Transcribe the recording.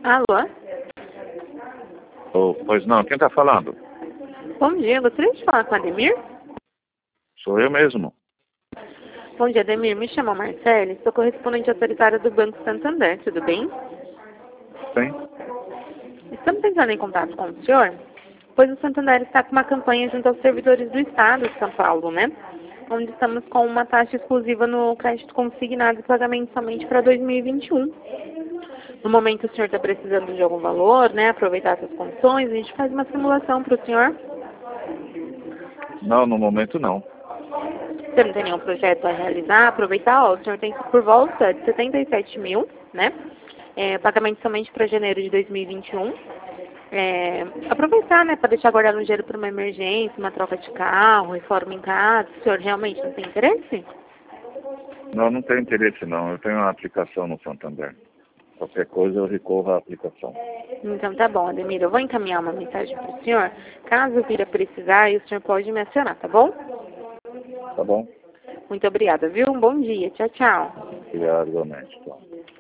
Alô? Oh, pois não, quem está falando? Bom dia, gostaria de falar com a Ademir? Sou eu mesmo. Bom dia, Ademir. Me chamo Marcele, sou correspondente autoritária do Banco Santander, tudo bem? Sim? Estamos entrando em contato com o senhor, pois o Santander está com uma campanha junto aos servidores do Estado de São Paulo, né? Onde estamos com uma taxa exclusiva no crédito consignado e pagamento somente para 2021. No momento o senhor está precisando de algum valor, né? Aproveitar essas condições, a gente faz uma simulação para o senhor. Não, no momento não. Você não tem nenhum projeto a realizar, aproveitar, ó, o senhor tem por volta de 77 mil, né? Pagamento somente para janeiro de 2021. Aproveitar, né, para deixar guardado um dinheiro para uma emergência, uma troca de carro, reforma em casa. O senhor realmente não tem interesse? Não, não tenho interesse não. Eu tenho uma aplicação no Santander. Qualquer coisa eu recorro à aplicação. Então tá bom, Ademir, eu vou encaminhar uma mensagem para o senhor. Caso vir a precisar, o senhor pode me acionar, tá bom? Tá bom? Muito obrigada, viu? Um bom dia. Tchau, tchau. Obrigado, igualmente. Tchau.